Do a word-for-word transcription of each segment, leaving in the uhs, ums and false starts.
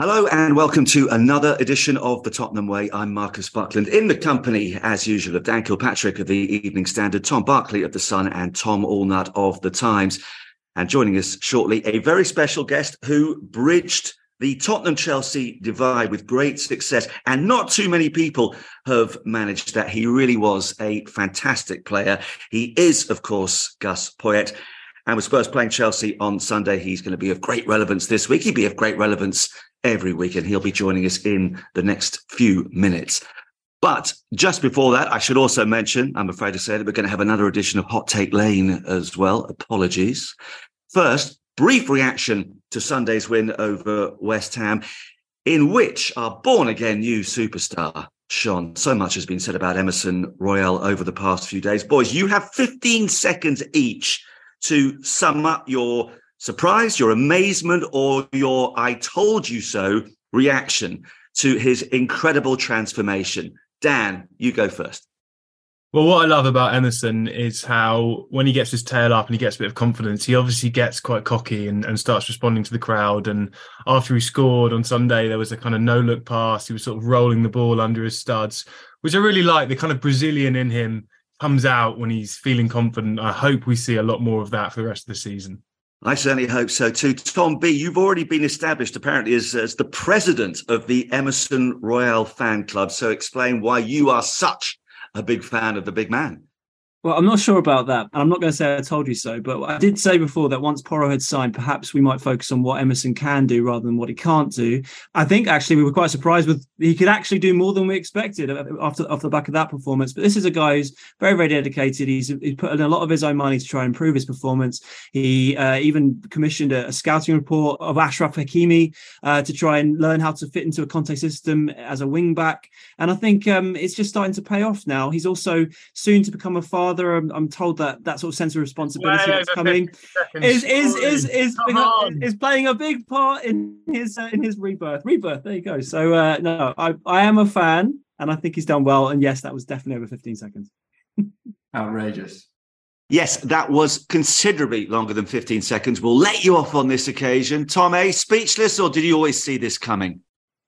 Hello and welcome to another edition of The Tottenham Way. I'm Marcus Buckland, in the company, as usual, of Dan Kilpatrick of the Evening Standard, Tom Barkley of The Sun and Tom Allnutt of The Times. And joining us shortly, a very special guest who bridged the Tottenham-Chelsea divide with great success. And not too many people have managed that. He really was a fantastic player. He is, of course, Gus Poyet. And with Spurs playing Chelsea on Sunday, he's going to be of great relevance this week. He'll be of great relevance every week, and he'll be joining us in the next few minutes. But just before that, I should also mention, I'm afraid to say, that we're going to have another edition of Hot Take Lane as well. Apologies. First, brief reaction to Sunday's win over West Ham, in which our born-again new superstar shone. So much has been said about Emerson Royal over the past few days. Boys, you have fifteen seconds each to sum up your surprise, your amazement, or your I told you so reaction to his incredible transformation. Dan, you go first. Well, what I love about Emerson is how when he gets his tail up and he gets a bit of confidence, he obviously gets quite cocky and, and starts responding to the crowd. And after he scored on Sunday, there was a kind of no-look pass. He was sort of rolling the ball under his studs, which I really like. The kind of Brazilian in him comes out when he's feeling confident. I hope we see a lot more of that for the rest of the season. I certainly hope so too. Tom B, you've already been established apparently as, as the president of the Emerson Royal fan club. So explain why you are such a big fan of the big man. Well, I'm not sure about that. And I'm not going to say I told you so, but I did say before that once Porro had signed, perhaps we might focus on what Emerson can do rather than what he can't do. I think actually we were quite surprised with he could actually do more than we expected after, off the back of that performance. But this is a guy who's very, very dedicated. He's, he's put in a lot of his own money to try and improve his performance. He uh, even commissioned a, a scouting report of Ashraf Hakimi uh, to try and learn how to fit into a Conte system as a wing back. And I think um, it's just starting to pay off now. He's also soon to become a father. I'm, I'm told that that sort of sense of responsibility Way that's coming is is is is, is is playing a big part in his uh, in his rebirth. Rebirth. There you go. So uh, no, I I am a fan, and I think he's done well. And yes, that was definitely over fifteen seconds. Outrageous. Yes, that was considerably longer than fifteen seconds. We'll let you off on this occasion. Tom A, speechless, or did you always see this coming?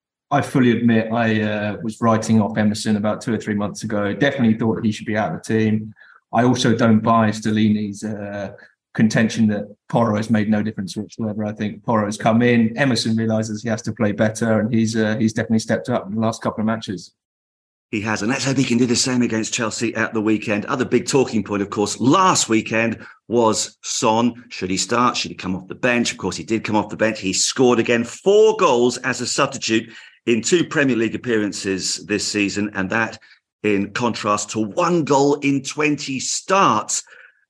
I fully admit I uh, was writing off Emerson about two or three months ago. Definitely thought he should be out of the team. I also don't buy Stellini's uh, contention that Porro has made no difference whatsoever. I think Porro has come in. Emerson realises he has to play better, and he's uh, he's definitely stepped up in the last couple of matches. He has, and let's hope he can do the same against Chelsea at the weekend. Other big talking point, of course, last weekend was Son. Should he start? Should he come off the bench? Of course, he did come off the bench. He scored again, four goals as a substitute in two Premier League appearances this season, and that in contrast to one goal in twenty starts.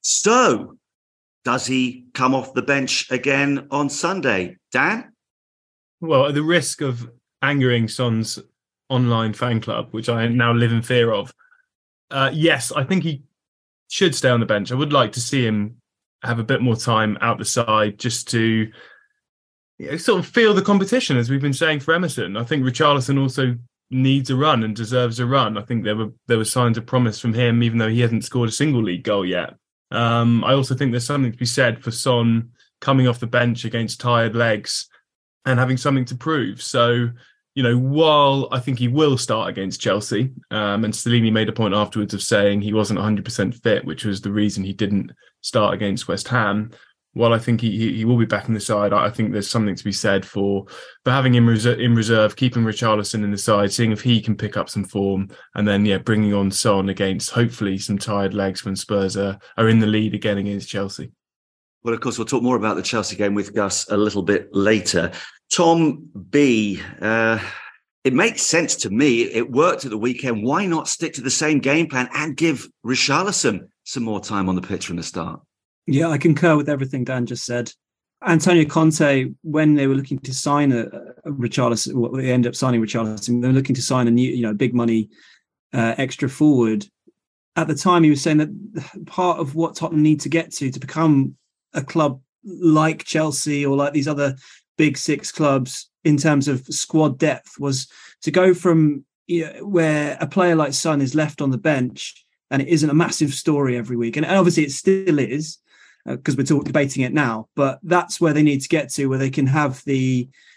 So, does he come off the bench again on Sunday? Dan? Well, at the risk of angering Son's online fan club, which I now live in fear of, uh, yes, I think he should stay on the bench. I would like to see him have a bit more time out the side just to you know, sort of feel the competition, as we've been saying for Emerson. I think Richarlison also needs a run and deserves a run. I think there were there were signs of promise from him, even though he hasn't scored a single league goal yet. Um, I also think there's something to be said for Son coming off the bench against tired legs and having something to prove. So, you know, while I think he will start against Chelsea, um, and Stellini made a point afterwards of saying he wasn't one hundred percent fit, which was the reason he didn't start against West Ham. While I think he he will be back in the side, I think there's something to be said for for having him reserve, in reserve, keeping Richarlison in the side, seeing if he can pick up some form, and then yeah, bringing on Son against hopefully some tired legs when Spurs are are in the lead again against Chelsea. Well, of course, we'll talk more about the Chelsea game with Gus a little bit later. Tom B, uh, it makes sense to me. It worked at the weekend. Why not stick to the same game plan and give Richarlison some more time on the pitch from the start? Yeah, I concur with everything Dan just said. Antonio Conte, when they were looking to sign a, a Richarlison, well, they ended up signing Richarlison, they were looking to sign a new, you know, big money uh, extra forward. At the time, he was saying that part of what Tottenham need to get to to become a club like Chelsea or like these other big six clubs in terms of squad depth was to go from you know, where a player like Son is left on the bench and it isn't a massive story every week. And obviously it still is, because uh, we're talk, debating it now, but that's where they need to get to, where they can have the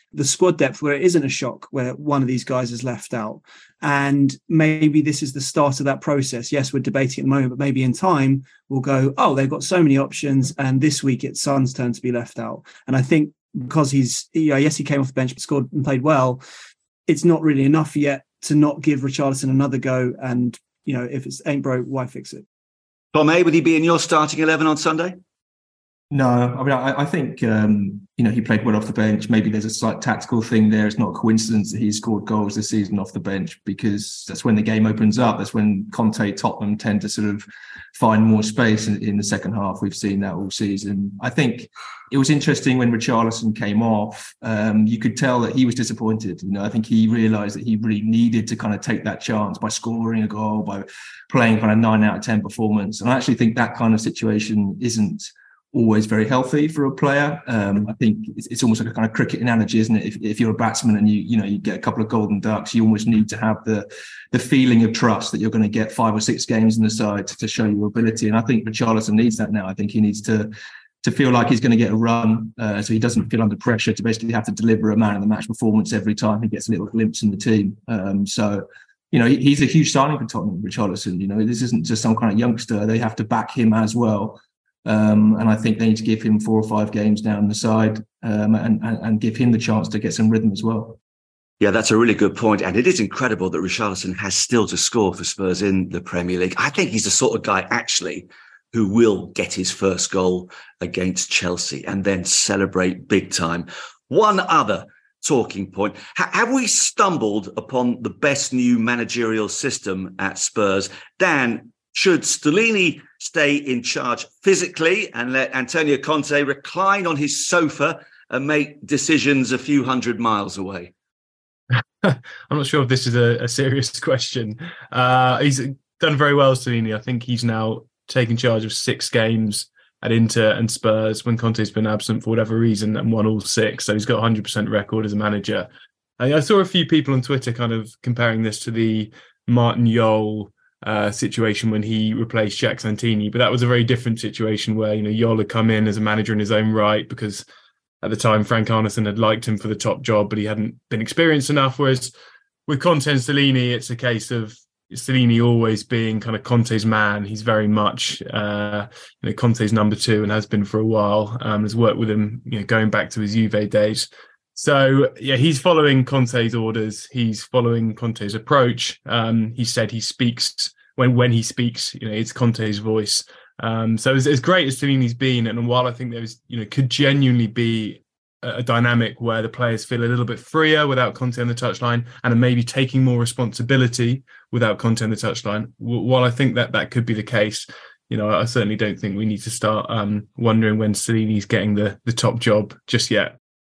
the squad depth where it isn't a shock where one of these guys is left out. And maybe this is the start of that process. Yes, we're debating at the moment, but maybe in time we'll go, oh, they've got so many options, and this week it's Son's turn to be left out. And I think because he's, you know, yes, he came off the bench, but scored and played well, it's not really enough yet to not give Richarlison another go. And, you know, if it ain't broke, why fix it? Tom A, would he be in your starting eleven on Sunday? No, I mean, I, I think, um, you know, he played well off the bench. Maybe there's a slight tactical thing there. It's not a coincidence that he's scored goals this season off the bench, because that's when the game opens up. That's when Conte, Tottenham tend to sort of find more space in, in the second half. We've seen that all season. I think it was interesting when Richarlison came off. Um, you could tell that he was disappointed. You know, I think he realised that he really needed to kind of take that chance by scoring a goal, by playing kind of nine out of ten performance. And I actually think that kind of situation isn't always very healthy for a player. Um, I think it's, it's almost like a kind of cricket analogy, isn't it? If, if you're a batsman and you you know you get a couple of golden ducks, you almost need to have the the feeling of trust that you're going to get five or six games in the side to, to show your ability. And I think Richarlison needs that now. I think he needs to to feel like he's going to get a run, uh, so he doesn't feel under pressure to basically have to deliver a man of the match performance every time he gets a little glimpse in the team. Um, so. You know, he's a huge signing for Tottenham, Richarlison. You know, this isn't just some kind of youngster. They have to back him as well. Um, and I think they need to give him four or five games down the side um, and, and, and give him the chance to get some rhythm as well. Yeah, that's a really good point. And it is incredible that Richarlison has still to score for Spurs in the Premier League. I think he's the sort of guy, actually, who will get his first goal against Chelsea and then celebrate big time. One other talking point. H- have we stumbled upon the best new managerial system at Spurs? Dan, should Stellini stay in charge physically and let Antonio Conte recline on his sofa and make decisions a few hundred miles away? I'm not sure if this is a, a serious question. Uh, he's done very well, Stellini. I think he's now taken charge of six games at Inter and Spurs when Conte's been absent for whatever reason and won all six. So he's got a one hundred percent record as a manager. I, I saw a few people on Twitter kind of comparing this to the Martin Jol uh, situation when he replaced Jack Santini. But that was a very different situation where, you know, Jol had come in as a manager in his own right because at the time Frank Arnesen had liked him for the top job, but he hadn't been experienced enough. Whereas with Conte and Stellini, it's a case of Stellini always being kind of Conte's man. He's very much uh, you know, Conte's number two and has been for a while. Um, has worked with him, you know, going back to his Juve days. So yeah, he's following Conte's orders. He's following Conte's approach. Um, he said he speaks when when he speaks, you know, it's Conte's voice. Um, so as, as great as Stellini's been, and while I think there's, you know, could genuinely be a dynamic where the players feel a little bit freer without Conte on the touchline and are maybe taking more responsibility without Conte on the touchline. While I think that that could be the case, you know, I certainly don't think we need to start um, wondering when Stellini's getting the, the top job just yet.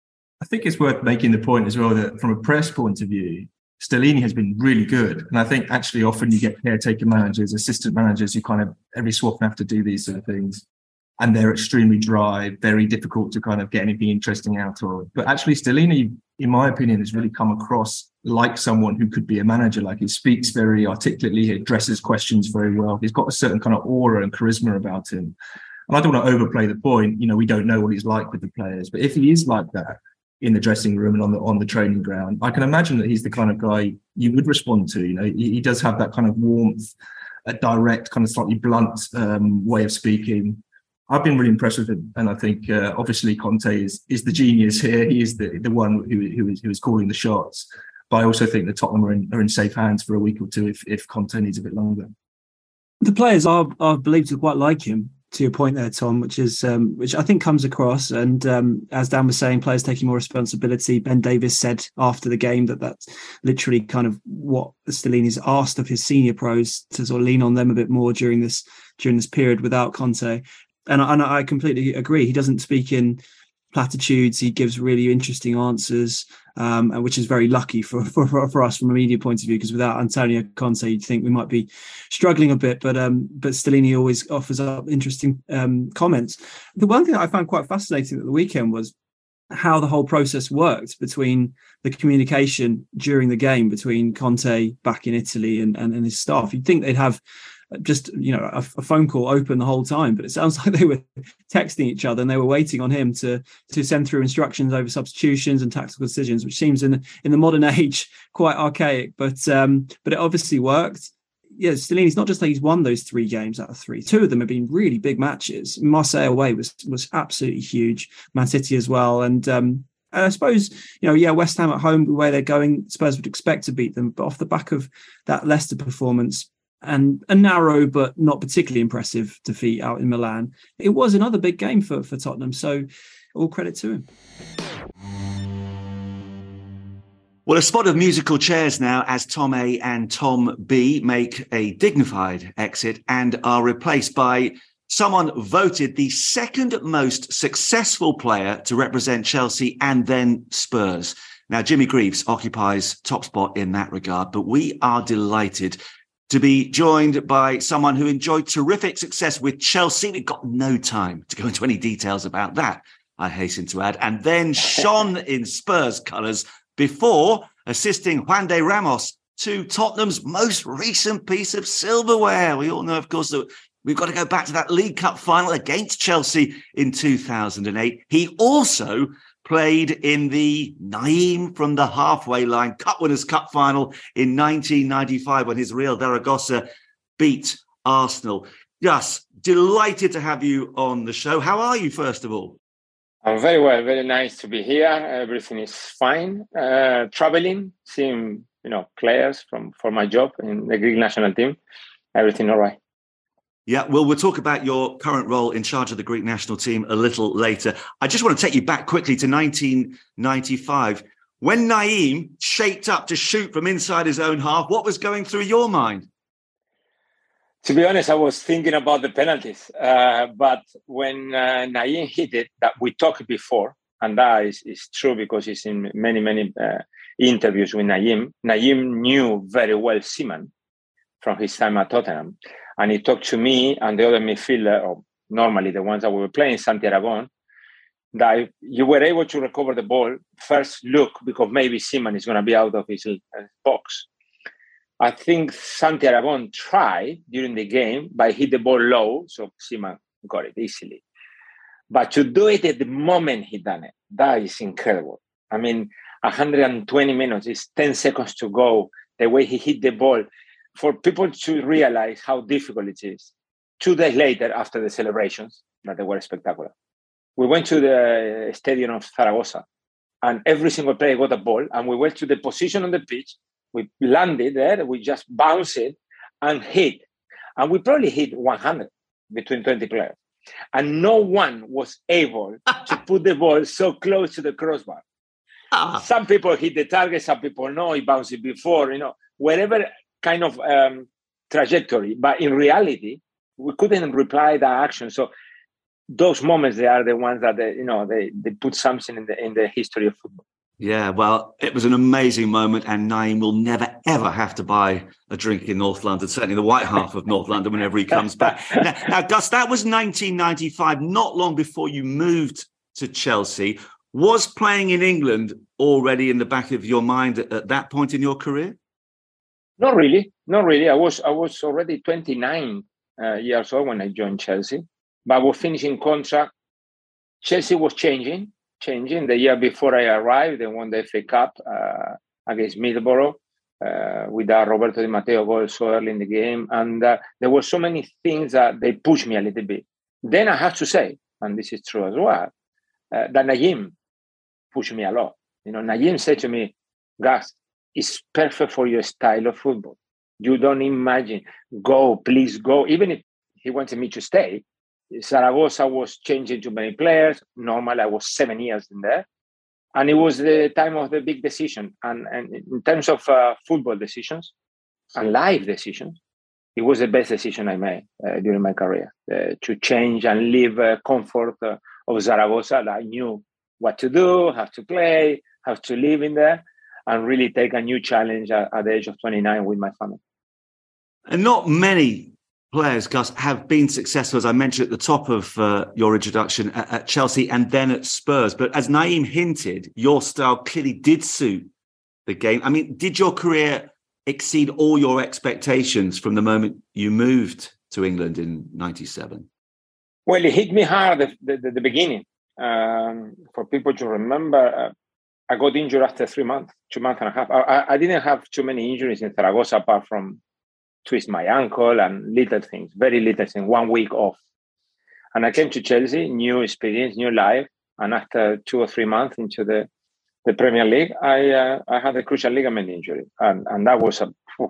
I think it's worth making the point as well that from a press point of view, Stellini has been really good. And I think actually often you get caretaker managers, assistant managers who kind of every so often have to do these sort of things. And they're extremely dry, very difficult to kind of get anything interesting out of. But actually, Stellini, in my opinion, has really come across like someone who could be a manager. Like he speaks very articulately, he addresses questions very well. He's got a certain kind of aura and charisma about him. And I don't want to overplay the point. You know, we don't know what he's like with the players. But if he is like that in the dressing room and on the on the training ground, I can imagine that he's the kind of guy you would respond to. You know, he, he does have that kind of warmth, a direct, kind of slightly blunt um, way of speaking. I've been really impressed with him, and I think uh, obviously Conte is is the genius here. He is the the one who who is, who is calling the shots. But I also think that Tottenham are in, are in safe hands for a week or two if if Conte needs a bit longer. The players are are believed to quite like him. To your point there, Tom, which is um, which I think comes across. And um, as Dan was saying, players taking more responsibility. Ben Davies said after the game that that's literally kind of what Stellini's asked of his senior pros to sort of lean on them a bit more during this during this period without Conte. And I, and I completely agree. He doesn't speak in platitudes. He gives really interesting answers, um, and which is very lucky for, for for us from a media point of view, because without Antonio Conte, you'd think we might be struggling a bit. But um, but Stellini always offers up interesting um, comments. The one thing that I found quite fascinating at the weekend was how the whole process worked between the communication during the game between Conte back in Italy and, and, and his staff. You'd think they'd have just, you know, a, a phone call open the whole time. But it sounds like they were texting each other and they were waiting on him to to send through instructions over substitutions and tactical decisions, which seems in in the modern age quite archaic. But um, but it obviously worked. Yeah, Stellini's not just that he's won those three games out of three. Two of them have been really big matches. Marseille away was was absolutely huge. Man City as well. And um, I suppose, you know, yeah, West Ham at home, the way they're going, Spurs would expect to beat them. But off the back of that Leicester performance and a narrow but not particularly impressive defeat out in Milan, it was another big game for, for Tottenham. So all credit to him. Well, a spot of musical chairs now as Tom A and Tom B make a dignified exit and are replaced by someone voted the second most successful player to represent Chelsea and then Spurs. Now, Jimmy Greaves occupies top spot in that regard, but we are delighted to be joined by someone who enjoyed terrific success with Chelsea. We've got no time to go into any details about that, I hasten to add, and then shone in Spurs colours before assisting Juan de Ramos to Tottenham's most recent piece of silverware. We all know, of course, that we've got to go back to that League Cup final against Chelsea in two thousand eight. He also played in the Naeem from the halfway line Cup Winners' Cup final in nineteen ninety-five when his Real Zaragoza beat Arsenal. Yes, delighted to have you on the show. How are you, first of all? I'm very well. Very nice to be here. Everything is fine. Uh, traveling, seeing you know players from for my job in the Greek national team. Everything all right. Yeah, well, we'll talk about your current role in charge of the Greek national team a little later. I just want to take you back quickly to nineteen ninety-five. When Naeem shaped up to shoot from inside his own half, what was going through your mind? To be honest, I was thinking about the penalties. Uh, but when uh, Naeem hit it, that we talked before, and that is, is true because he's in many, many uh, interviews with Naeem. Naeem knew very well Seaman from his time at Tottenham. And he talked to me and the other midfielder, or normally the ones that we were playing, Santi Aragon, that you were able to recover the ball, first look, because maybe Seaman is going to be out of his uh, box. I think Santi Aragon tried during the game, but hit the ball low, so Seaman got it easily. But to do it at the moment he done it, that is incredible. I mean, one hundred twenty minutes, it's ten seconds to go, the way he hit the ball, for people to realize how difficult it is. Two days later, after the celebrations, that they were spectacular, we went to the stadium of Zaragoza, and every single player got a ball, and we went to the position on the pitch. We landed there, we just bounced it and hit. And we probably hit one hundred between twenty players. And no one was able to put the ball so close to the crossbar. Ah. Some people hit the target, some people no, he bounced it before, you know, whatever kind of um, trajectory. But in reality, we couldn't reply that action. So those moments, they are the ones that, they, you know, they, they put something in the in the history of football. Yeah, well, it was an amazing moment, and Naeem will never, ever have to buy a drink in North London, certainly the white half of North London, whenever he comes back. Now, now, Gus, that was nineteen ninety-five, not long before you moved to Chelsea. Was playing in England already in the back of your mind at, at that point in your career? Not really, not really. I was I was already twenty-nine uh, years old when I joined Chelsea, but I was finishing contract. Chelsea was changing. Changing. The year before I arrived, they won the F A Cup uh, against Middlesbrough uh, with that Roberto Di Matteo goal so early in the game. And uh, there were so many things that they pushed me a little bit. Then I have to say, and this is true as well, uh, that Naeem pushed me a lot. You know, Naeem said to me, Gus, it's perfect for your style of football. You don't imagine. Go, please go. Even if he wanted me to stay, Zaragoza was changing too many players. Normally, I was seven years in there. And it was the time of the big decision. And, and in terms of uh, football decisions and life decisions, it was the best decision I made uh, during my career, uh, to change and leave uh, comfort uh, of Zaragoza. That I knew what to do, how to play, how to live in there, and really take a new challenge at, at the age of twenty-nine with my family. And not many players, Gus, have been successful, as I mentioned at the top of uh, your introduction, at, at Chelsea and then at Spurs. But as Naeem hinted, your style clearly did suit the game. I mean, did your career exceed all your expectations from the moment you moved to England in ninety-seven? Well, it hit me hard at the, the, the beginning. Um, for people to remember, uh, I got injured after three months, two months and a half. I, I didn't have too many injuries in Zaragoza apart from twist my ankle and little things, very little things, one week off. And I came to Chelsea, new experience, new life. And after two or three months into the, the Premier League, I uh, I had a crucial ligament injury. And, and that was, a, oof,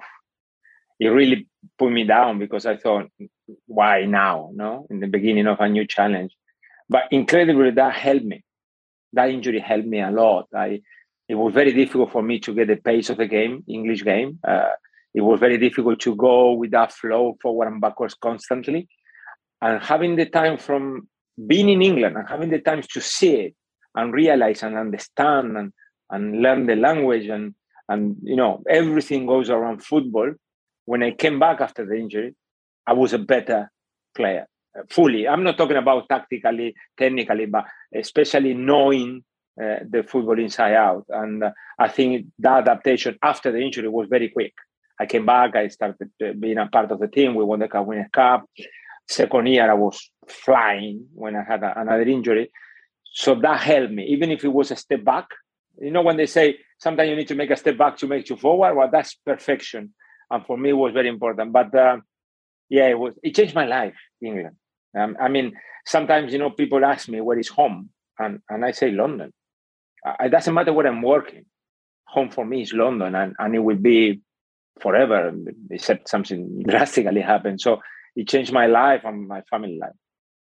it really put me down because I thought, why now? No, in the beginning of a new challenge. But incredibly, that helped me. That injury helped me a lot. I, it was very difficult for me to get the pace of the game, English game. Uh, it was very difficult to go with that flow forward and backwards constantly. And having the time from being in England and having the time to see it and realize and understand and, and learn the language and, and, you know, everything goes around football. When I came back after the injury, I was a better player. Fully. I'm not talking about tactically, technically, but especially knowing uh, the football inside out. And uh, I think that adaptation after the injury was very quick. I came back, I started being a part of the team. We won the Cup Winners' Cup. Second year, I was flying when I had a, another injury. So that helped me, even if it was a step back. You know, when they say sometimes you need to make a step back to make you forward, well, that's perfection. And for me, it was very important. But uh, yeah, it was. It changed my life, England. Um, I mean, sometimes, you know, people ask me, where is home? And, and I say London. Uh, it doesn't matter where I'm working. Home for me is London, and, and it will be forever, except something drastically happened. So it changed my life and my family life.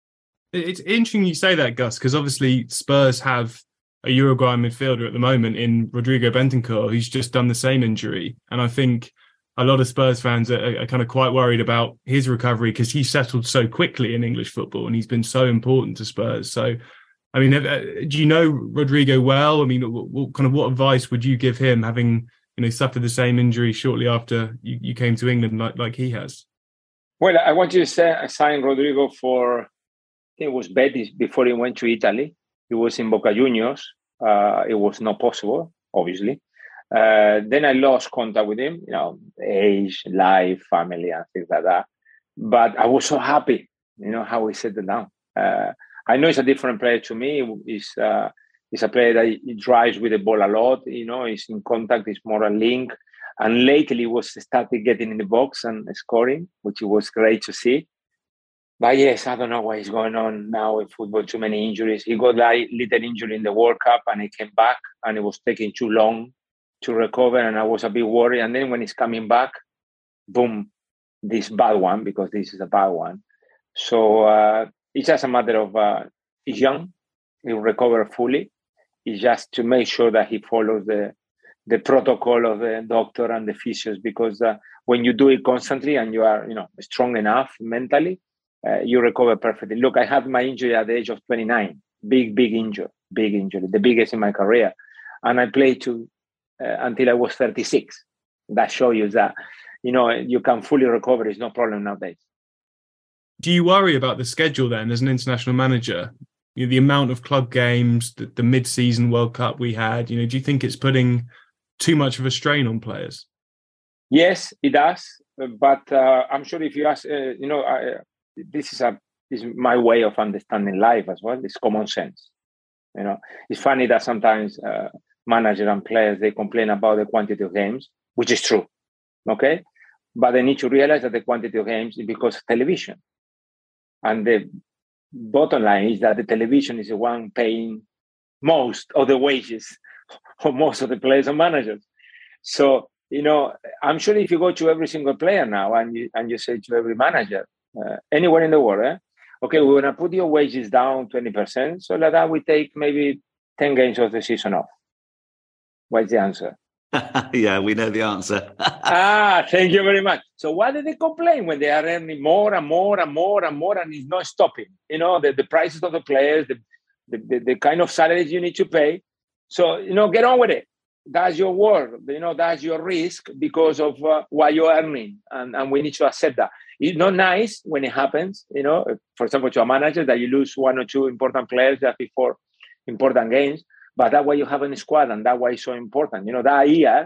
It's interesting you say that, Gus, because obviously Spurs have a Uruguayan midfielder at the moment in Rodrigo Bentancur, who's just done the same injury. And I think a lot of Spurs fans are, are kind of quite worried about his recovery because he settled so quickly in English football and he's been so important to Spurs. So, I mean, do you know Rodrigo well? I mean, what, what kind of what advice would you give him, having, you know, suffered the same injury shortly after you, you came to England like, like he has? Well, I want you to say, I signed Rodrigo for, I think it was Betis before he went to Italy. He was in Boca Juniors. Uh, it was not possible, obviously. Uh, then I lost contact with him, you know, age, life, family, and things like that. But I was so happy, you know, how he settled down. Uh, I know he's a different player to me. He's, uh, he's a player that he drives with the ball a lot, you know, he's in contact, he's more a link. And lately he was started getting in the box and scoring, which was great to see. But yes, I don't know what is going on now in football, too many injuries. He got a little injury in the World Cup and he came back and it was taking too long to recover, and I was a bit worried. And then when he's coming back, boom, this bad one, because this is a bad one. So uh, it's just a matter of, uh, he's young, he'll recover fully. It's just to make sure that he follows the, the protocol of the doctor and the physios, because uh, when you do it constantly and you are, you know, strong enough mentally, uh, you recover perfectly. Look, I had my injury at the age of twenty-nine, big, big injury, big injury, the biggest in my career. And I played to, Uh, until I was thirty-six. That shows you that, you know, you can fully recover. It's no problem nowadays. Do you worry about the schedule then as an international manager? You know, the amount of club games, the, the mid-season World Cup we had, you know, do you think it's putting too much of a strain on players? Yes, it does. But uh, I'm sure if you ask, uh, you know, I, this is a this is my way of understanding life as well. It's common sense. You know, it's funny that sometimes uh, managers and players, they complain about the quantity of games, which is true, okay? But they need to realize that the quantity of games is because of television. And the bottom line is that the television is the one paying most of the wages of most of the players and managers. So, you know, I'm sure if you go to every single player now and you, and you say to every manager, uh, anywhere in the world, eh? Okay, we're going to put your wages down twenty percent, so like that we take maybe ten games of the season off. What's the answer? Yeah, we know the answer. Ah, thank you very much. So why do they complain when they are earning more and more and more and more and it's not stopping? You know, the, the prices of the players, the, the, the, the kind of salaries you need to pay. So, you know, get on with it. That's your work. You know, that's your risk because of uh, what you're earning. And, and we need to accept that. It's not nice when it happens, you know, for example, to a manager that you lose one or two important players just before important games. But that's why you have a squad, and that's why it's so important. You know, that year,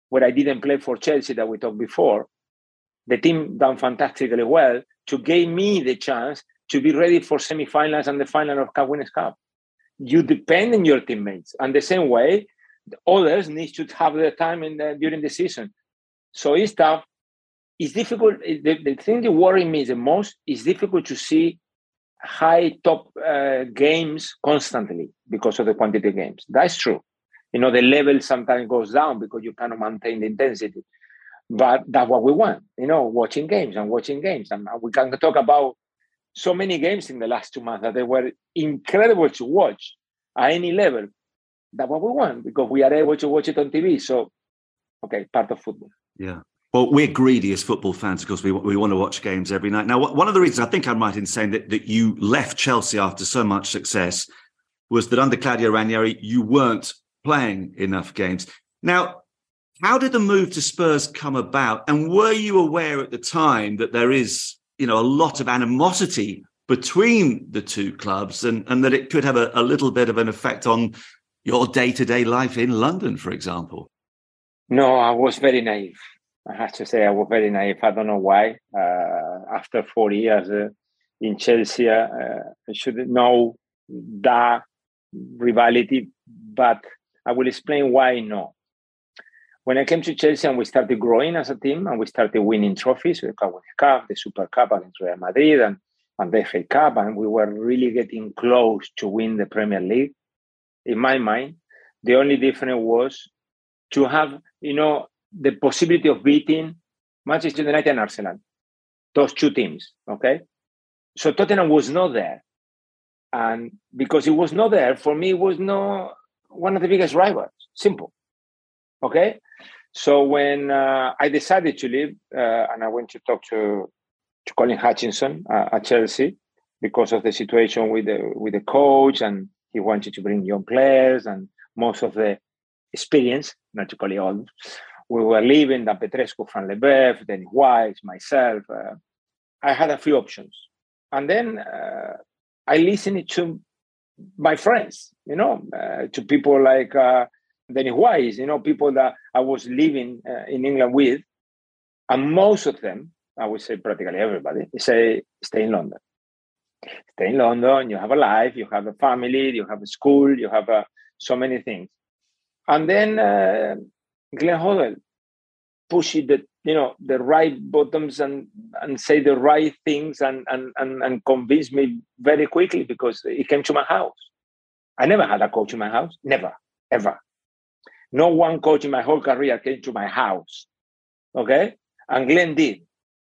where I didn't play for Chelsea that we talked before, the team done fantastically well to give me the chance to be ready for semi-finals and the final of Cup Winners' Cup. You depend on your teammates, and the same way, the others need to have the time in the, during the season. So it's tough. It's difficult. The, the thing that worries me the most is difficult to see high top uh, games constantly because of the quantity of games. That's true. You know, the level sometimes goes down because you cannot maintain the intensity. But that's what we want, you know, watching games and watching games. And we can talk about so many games in the last two months that they were incredible to watch at any level. That's what we want because we are able to watch it on T V. So, okay, part of football. Yeah. Well, we're greedy as football fans because we we want to watch games every night. Now, one of the reasons I think I'm right in saying that, that you left Chelsea after so much success was that under Claudio Ranieri, you weren't playing enough games. Now, how did the move to Spurs come about? And were you aware at the time that there is, you know, a lot of animosity between the two clubs and, and that it could have a, a little bit of an effect on your day-to-day life in London, for example? No, I was very naive. I have to say I was very naive. I don't know why. Uh, after four years uh, in Chelsea, uh, I should know that rivalry, but I will explain why no. When I came to Chelsea and we started growing as a team and we started winning trophies, the Cup Winners' Cup, the Super Cup against Real Madrid and, and the F A Cup, and we were really getting close to win the Premier League, in my mind, the only difference was to have, you know, the possibility of beating Manchester United and Arsenal, those two teams, okay? So Tottenham was not there. And because it was not there, for me, it was not one of the biggest rivals, simple, okay? So when uh, I decided to leave, uh, and I went to talk to, to Colin Hutchinson uh, at Chelsea because of the situation with the, with the coach, and he wanted to bring young players and most of the experience, not to call it all. We were leaving, Dan Petrescu, Fran Leboeuf, Danny Wise, myself. Uh, I had a few options. And then uh, I listened to my friends, you know, uh, to people like uh, Danny Wise, you know, people that I was living uh, in England with. And most of them, I would say practically everybody, say, stay in London. Stay in London, you have a life, you have a family, you have a school, you have uh, so many things. And then uh, Glenn Hoddle pushed the, you know, the right buttons and, and say the right things and, and, and, and convinced me very quickly because he came to my house. I never had a coach in my house, never, ever. No one coach in my whole career came to my house, okay? And Glenn did.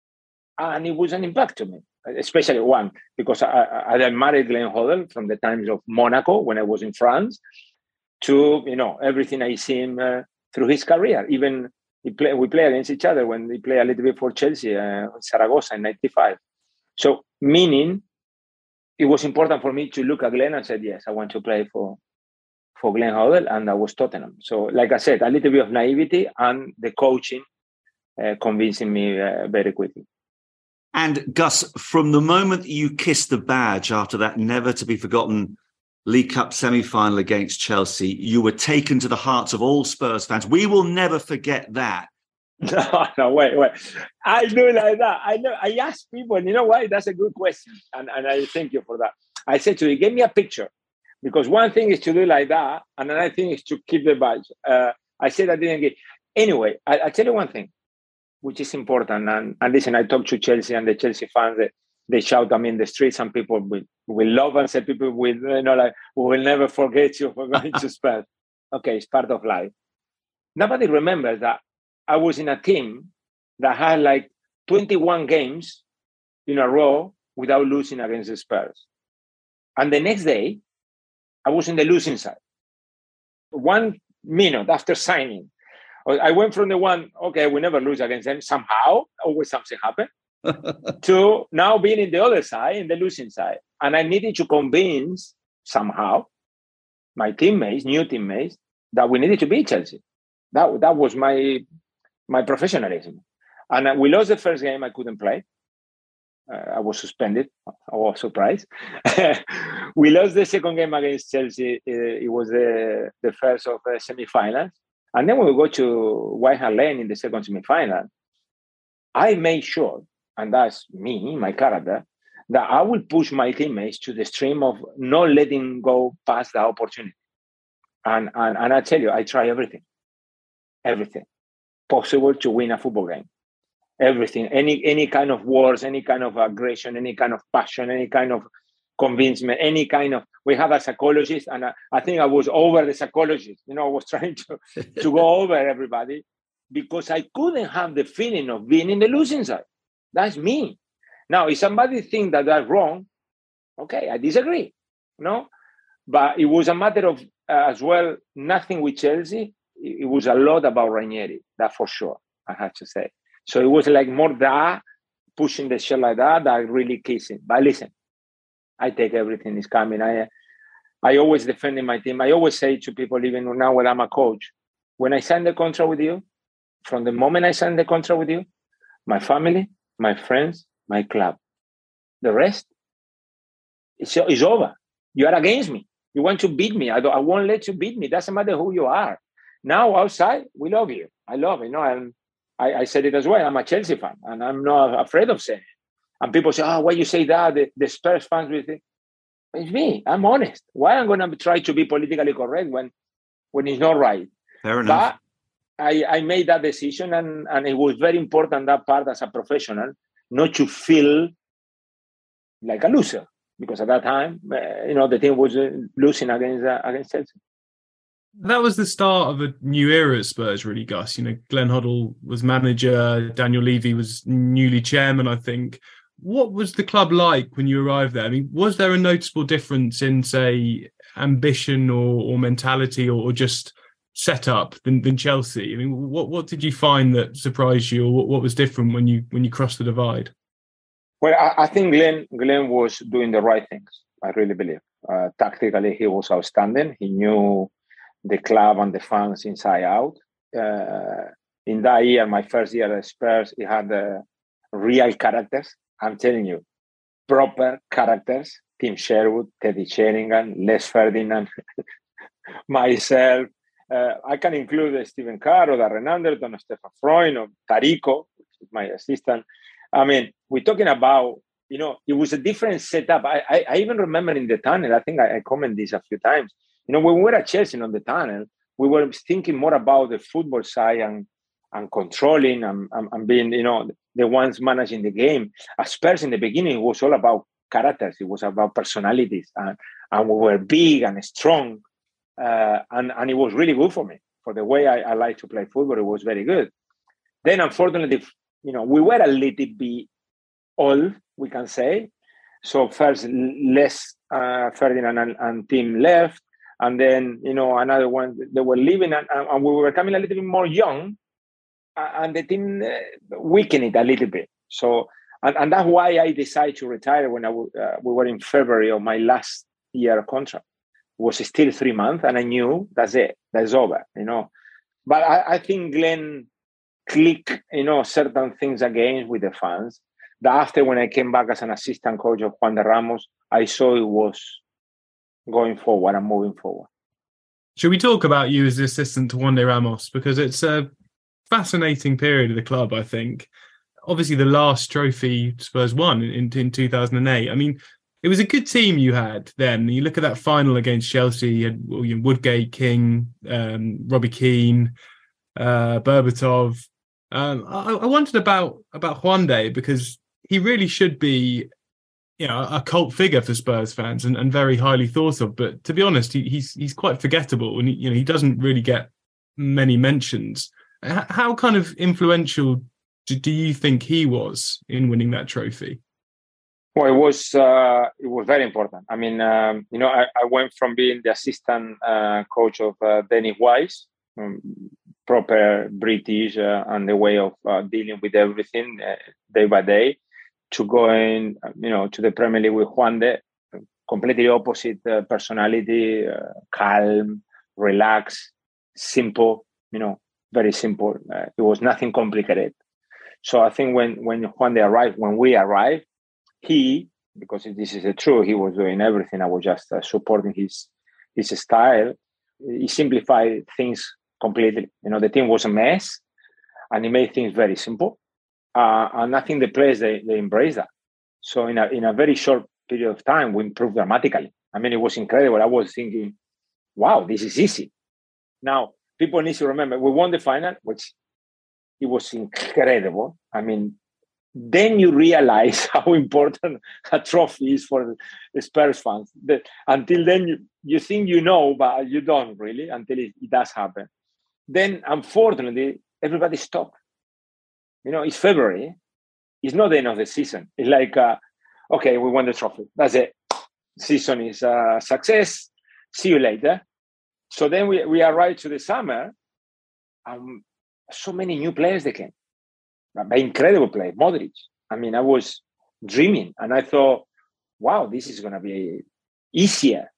And it was an impact to me, especially one, because I, I, I admired Glenn Hoddle from the times of Monaco when I was in France to, you know, everything I see him uh, through his career. Even he play, we play against each other when he played a little bit for Chelsea, uh, Zaragoza in ninety-five. So meaning it was important for me to look at Glenn and said, yes, I want to play for, for Glenn Hoddle, and I was Tottenham. So like I said, a little bit of naivety and the coaching uh, convincing me uh, very quickly. And Gus, from the moment you kissed the badge after that never-to-be-forgotten League Cup semi-final against Chelsea, you were taken to the hearts of all Spurs fans. We will never forget that. No, no, wait, wait. I do like that. I know. I ask people, you know what? That's a good question. And, and I thank you for that. I said to you, give me a picture. Because one thing is to do like that, and another thing is to keep the badge. Uh, I said I didn't get... Anyway, I, I tell you one thing, which is important. And, and listen, I talk to Chelsea and the Chelsea fans, they, they shout at me in the streets, and people will, will love and say people will, you know, like, we will never forget you for going to Spurs. Okay, it's part of life. Nobody remembers that I was in a team that had like twenty-one games in a row without losing against the Spurs. And the next day, I was in the losing side. One minute after signing, I went from the one, okay, we never lose against them somehow, always something happened, to now being in the other side, in the losing side. And I needed to convince somehow my teammates, new teammates, that we needed to beat Chelsea. That, that was my, my professionalism. And we lost the first game, I couldn't play. Uh, I was suspended. I was surprised. We lost the second game against Chelsea. Uh, it was the, the first of the semi-finals. And then when we go to White Hart Lane in the second semi-final, I made sure, and that's me, my character, that I will push my teammates to the extreme of not letting go past the opportunity. And, and, and I tell you, I try everything, everything possible to win a football game. Everything, any any kind of words, any kind of aggression, any kind of passion, any kind of convincement, any kind of, we have a psychologist, and I, I think I was over the psychologist, you know, I was trying to, to go over everybody because I couldn't have the feeling of being in the losing side. That's me. Now, if somebody thinks that that's wrong, okay, I disagree, you know, but it was a matter of, uh, as well, nothing with Chelsea. It, it was a lot about Ranieri, that for sure, I have to say. So it was like more that, pushing the shell like that, that really kissing. But listen, I take everything is coming. I I always defend my team. I always say to people, even now when I'm a coach, when I sign the contract with you, from the moment I sign the contract with you, my family, my friends, my club, the rest, it's, it's over. You are against me. You want to beat me. I, don't, I won't let you beat me. Doesn't matter who you are. Now outside, we love you. I love you. No, I'm, I, I said it as well. I'm a Chelsea fan, and I'm not afraid of saying it. And people say, oh, why you say that? The, the Spurs fans will think. It's me. I'm honest. Why am I going to try to be politically correct when, when it's not right? Fair enough. But I, I made that decision, and, and it was very important, that part as a professional, not to feel like a loser. Because at that time, uh, you know, the team was uh, losing against uh, against Chelsea. That was the start of a new era at Spurs, really, Gus. You know, Glenn Hoddle was manager, Daniel Levy was newly chairman, I think. What was the club like when you arrived there? I mean, was there a noticeable difference in, say, ambition or, or mentality or, or just setup than, than Chelsea? I mean, what what did you find that surprised you, or what, what was different when you when you crossed the divide? Well, I, I think Glenn Glenn was doing the right things. I really believe. Uh, tactically, he was outstanding. He knew the club and the fans inside out. Uh, in that year, my first year at Spurs, he had uh, real characters. I'm telling you, proper characters. Tim Sherwood, Teddy Sheringham, Les Ferdinand, myself. Uh, I can include Stephen Carr, or Darren Anderton, or Stefan Freund, or Tarico, which is my assistant. I mean, we're talking about, you know, it was a different setup. I, I, I even remember in the tunnel, I think I, I commented this a few times. You know, when we were at Chelsea on the tunnel, we were thinking more about the football side and, and controlling and, and, and being, you know, the ones managing the game. At Spurs in the beginning, it was all about characters. It was about personalities. And, and we were big and strong. Uh, and, and it was really good for me. For the way I, I like to play football, it was very good. Then, unfortunately, you know, we were a little bit old, we can say. So first, Les uh, Ferdinand and, and Tim left. And then, you know, another one, they were leaving, and, and we were coming a little bit more young. And the team weakened it a little bit. So, and, and that's why I decided to retire when I w- uh, we were in February of my last year contract. It was still three months, and I knew that's it, that's over, you know. But I, I think Glenn clicked, you know, certain things again with the fans. That after, when I came back as an assistant coach of Juan de Ramos, I saw it was going forward and moving forward. Should we talk about you as the assistant to Juan de Ramos? Because it's a fascinating period of the club, I think. Obviously, the last trophy Spurs won in, in two thousand eight. I mean, it was a good team you had then. You look at that final against Chelsea, you had Woodgate, King, um, Robbie Keane, uh, Berbatov. Um, I, I wondered about, about Juande, because he really should be, you know, a cult figure for Spurs fans and, and very highly thought of. But to be honest, he, he's he's quite forgettable, and he, you know, he doesn't really get many mentions. H- how kind of influential do, do you think he was in winning that trophy? Well, it was uh, it was very important. I mean, um, you know, I, I went from being the assistant uh, coach of uh, Dennis Wise, um, proper British uh, and the way of uh, dealing with everything uh, day by day, to going, you know, to the Premier League with Juande, completely opposite uh, personality, uh, calm, relaxed, simple, you know, very simple. Uh, it was nothing complicated. So I think when when Juande arrived, when we arrived, he, because this is the truth, he was doing everything. I was just uh, supporting his his style. He simplified things completely. You know, the team was a mess, and he made things very simple. Uh, and I think the players, they, they embraced that. So in a, in a very short period of time, we improved dramatically. I mean, it was incredible. I was thinking, wow, this is easy. Now, people need to remember, we won the final, which it was incredible. I mean, then you realize how important a trophy is for the Spurs fans. The, until then, you, you think you know, but you don't really until it, it does happen. Then, unfortunately, everybody stopped. You know, it's February. It's not the end of the season. It's like, uh, okay, we won the trophy. That's it. Season is a success. See you later. So then we, we arrived to the summer. Um, so many new players they came. Incredible play, Modric. I mean, I was dreaming, and I thought, wow, this is going to be easier.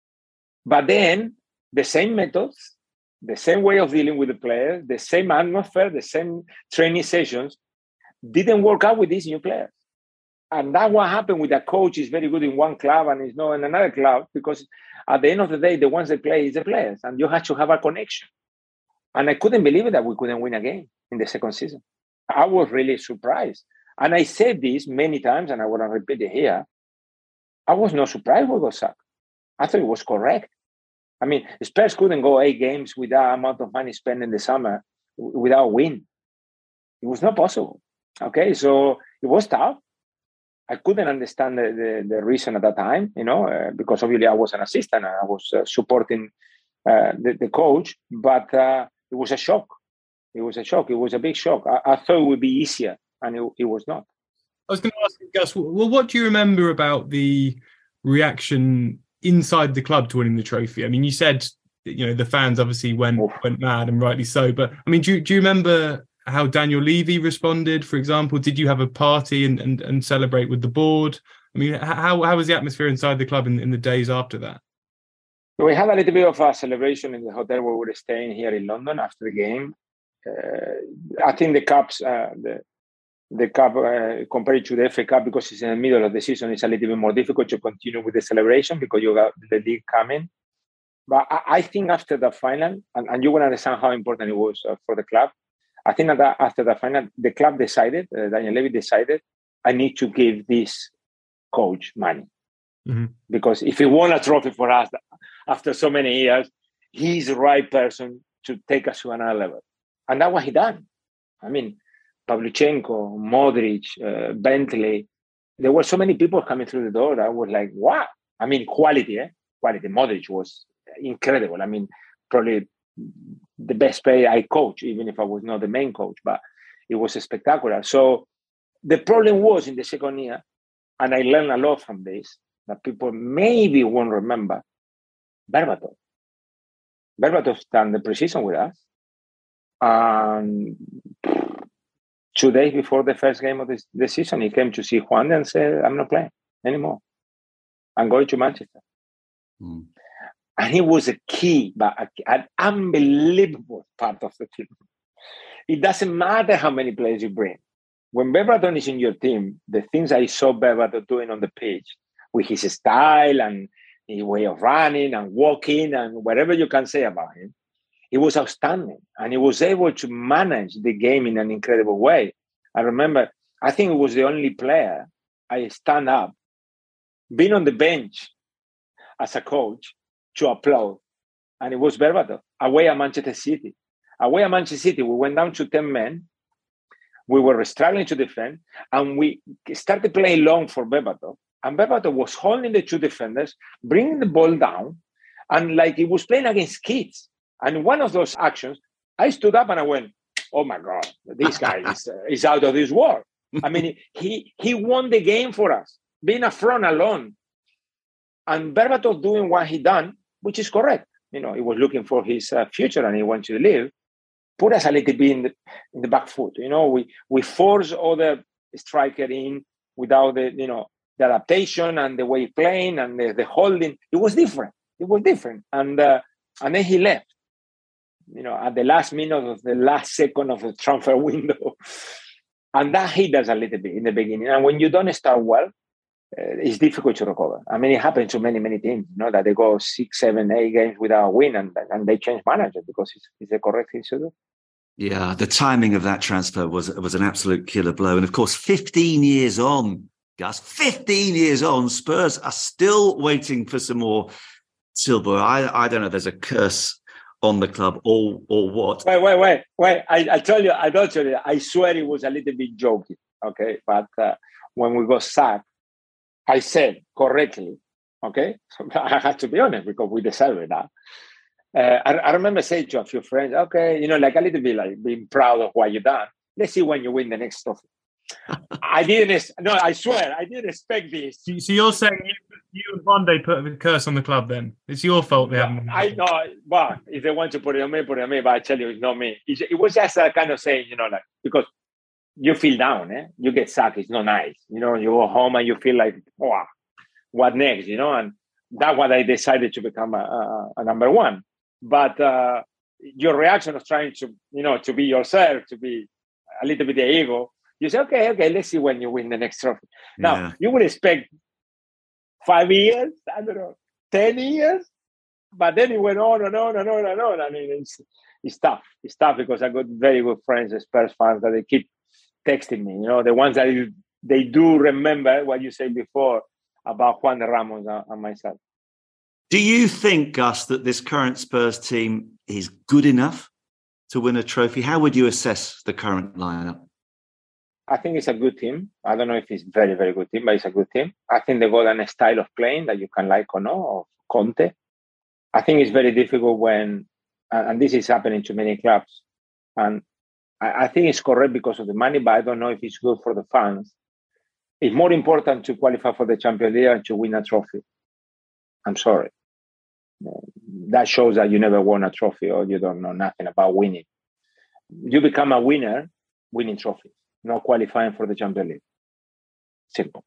But then the same methods, the same way of dealing with the players, the same atmosphere, the same training sessions didn't work out with these new players. And that's what happened with a coach is very good in one club and is not in another club, because at the end of the day, the ones that play is the players, and you have to have a connection. And I couldn't believe it that we couldn't win a game in the second season. I was really surprised. And I said this many times, and I want to repeat it here. I was not surprised we got sacked. I thought it was correct. I mean, Spurs couldn't go eight games with that amount of money spent in the summer without a win. It was not possible. Okay, so it was tough. I couldn't understand the, the, the reason at that time, you know, uh, because obviously I was an assistant and I was uh, supporting uh, the, the coach, but uh, it was a shock. It was a shock. It was a big shock. I, I thought it would be easier, and it, it was not. I was going to ask you, Gus, well, what do you remember about the reaction inside the club to winning the trophy? I mean, you said, you know, the fans obviously went Oof. went mad, and rightly so. But I mean, do you, do you remember how Daniel Levy responded, for example? Did you have a party and, and, and celebrate with the board? I mean, how how was the atmosphere inside the club in, in the days after that? We had a little bit of a celebration in the hotel where we were staying here in London after the game. Uh, I think the Cups, uh, the the Cup uh, compared to the F A Cup, because it's in the middle of the season, it's a little bit more difficult to continue with the celebration because you got the league coming. But I, I think after the final, and, and you will understand how important it was uh, for the club. I think that after the final, the club decided, uh, Daniel Levy decided, I need to give this coach money. Mm-hmm. Because if he won a trophy for us after so many years, he's the right person to take us to another level. And that's what he done. I mean, Pavlyuchenko, Modric, uh, Bentley, there were so many people coming through the door that I was like, wow. I mean, quality, eh? Quality. Modric was incredible. I mean, probably the best player I coached, even if I was not the main coach, but it was spectacular. So the problem was in the second year, and I learned a lot from this, that people maybe won't remember, Berbatov. Berbatov done the preseason with us. And two days before the first game of the, the season, he came to see Juan and said, I'm not playing anymore. I'm going to Manchester. Mm. And he was a key, but a, an unbelievable part of the team. It doesn't matter how many players you bring. When Berbatov is in your team, the things I saw Berbatov doing on the pitch with his style and his way of running and walking and whatever you can say about him, he was outstanding, and he was able to manage the game in an incredible way. I remember, I think it was the only player I stand up, being on the bench as a coach to applaud, and it was Berbatov, away at Manchester City. Away at Manchester City, we went down to ten men. We were struggling to defend, and we started playing long for Berbatov. And Berbatov was holding the two defenders, bringing the ball down, and like he was playing against kids. And one of those actions, I stood up and I went, oh my God, this guy is, uh, is out of this world. I mean, he he won the game for us, being a front alone. And Berbatov doing what he done, which is correct. You know, he was looking for his uh, future and he wanted to live, put us a little bit in the, in the back foot. You know, we, we force other striker in without the, you know, the adaptation and the way playing and the, the holding. It was different. It was different. And, uh, and then he left. You know, at the last minute of the last second of the transfer window. And that hit us a little bit in the beginning. And when you don't start well, uh, it's difficult to recover. I mean, it happens to many, many teams, you know, that they go six, seven, eight games without a win and, and they change manager because it's, it's the correct thing to do. Yeah, the timing of that transfer was was an absolute killer blow. And of course, fifteen years on, Gus, fifteen years on, Spurs are still waiting for some more silver. I, I don't know, there's a curse on the club or or what. Wait, wait, wait, wait. I, I tell you, I don't tell you, I swear it was a little bit joking, okay? But uh, when we got sacked, I said correctly, okay? So I have to be honest because we deserve it now. Uh, I, I remember saying to a few friends, okay, you know, like a little bit like being proud of what you've done. Let's see when you win the next trophy. I didn't, no, I swear, I didn't expect this. So you're saying you, you and Van Dijk put the curse on the club then? It's your fault they haven't. I know, well, if they want to put it on me, put it on me, but I tell you, it's not me. It's, it was just a kind of saying, you know, like, because you feel down, eh? You get sacked, it's not nice. You know, you go home and you feel like, wow, what next, you know? And that's why I decided to become a, a, a number one. But uh, your reaction of trying to, you know, to be yourself, to be a little bit the ego, you say, okay, okay, let's see when you win the next trophy. Now, yeah. You would expect five years, I don't know, ten years, but then it went on and on and on and on. I mean, it's, it's tough. It's tough because I got very good friends, Spurs fans, that they keep texting me, you know, the ones that you, they do remember what you said before about Juan de Ramos and, and myself. Do you think, Gus, that this current Spurs team is good enough to win a trophy? How would you assess the current lineup? I think it's a good team. I don't know if it's a very, very good team, but it's a good team. I think they got a style of playing that you can like or not, of Conte. I think it's very difficult when, and this is happening to many clubs, and I think it's correct because of the money, but I don't know if it's good for the fans. It's more important to qualify for the Champions League and to win a trophy. I'm sorry. That shows that you never won a trophy or you don't know nothing about winning. You become a winner winning trophies, not qualifying for the Champions League. Simple.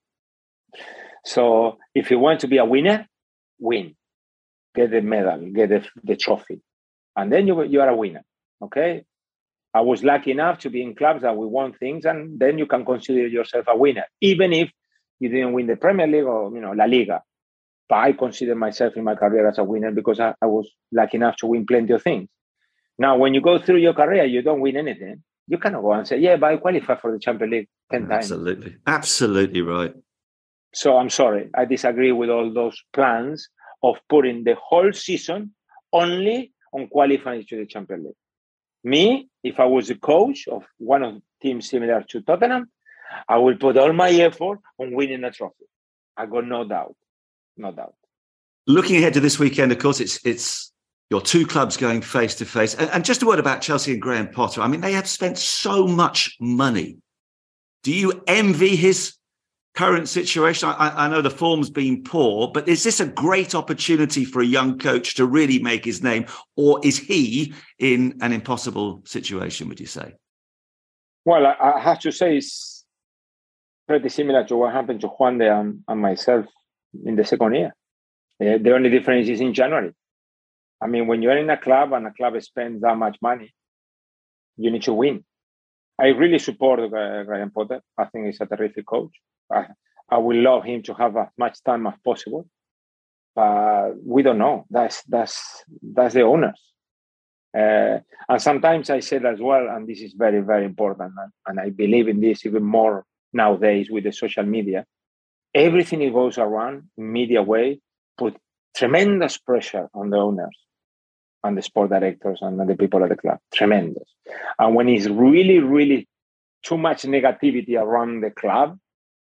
So if you want to be a winner, win. Get the medal, get the, the trophy. And then you, you are a winner, okay? I was lucky enough to be in clubs that we won things, and then you can consider yourself a winner, even if you didn't win the Premier League or, you know, La Liga. But I consider myself in my career as a winner because I, I was lucky enough to win plenty of things. Now, when you go through your career, you don't win anything. You cannot go and say, yeah, but I qualified for the Champions League ten times. Absolutely. Absolutely right. So I'm sorry. I disagree with all those plans of putting the whole season only on qualifying to the Champions League. Me, if I was a coach of one of the teams similar to Tottenham, I will put all my effort on winning a trophy. I got no doubt. No doubt. Looking ahead to this weekend, of course, it's it's your two clubs going face to face. And just a word about Chelsea and Graham Potter. I mean, they have spent so much money. Do you envy his current situation? I, I know the form's been poor, but is this a great opportunity for a young coach to really make his name? Or is he in an impossible situation, would you say? Well, I, I have to say it's pretty similar to what happened to Juan de and, and myself in the second year. Uh, the only difference is in January. I mean, when you're in a club and a club spends that much money, you need to win. I really support uh, Graham Potter. I think he's a terrific coach. I, I would love him to have as much time as possible. But we don't know. That's that's that's the owners. Uh, and sometimes I said as well, and this is very, very important, and, and I believe in this even more nowadays with the social media, everything that goes around in media way put tremendous pressure on the owners and the sport directors and the people at the club. Tremendous. And when it's really, really too much negativity around the club,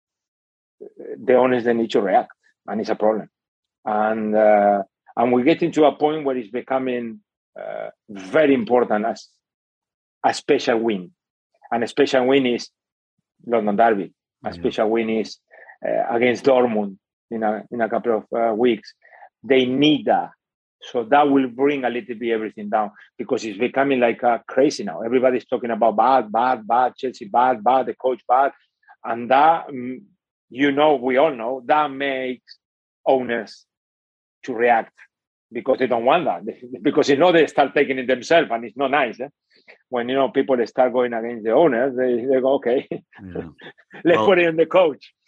the owners, they need to react, and it's a problem. And uh, and we're getting to a point where it's becoming uh, very important as a special win. And a special win is London Derby. A mm-hmm. special win is uh, against Dortmund in a in a couple of uh, weeks. They need that. So that will bring a little bit everything down, because it's becoming like uh, crazy now. Everybody's talking about bad, bad, bad, Chelsea bad, bad, the coach bad. And that, you know, we all know, that makes owners to react, because they don't want that. Because, you know, they start taking it themselves, and it's not nice. Eh? When, you know, people they start going against the owners, they, they go, okay, yeah. let's well, put it on the coach.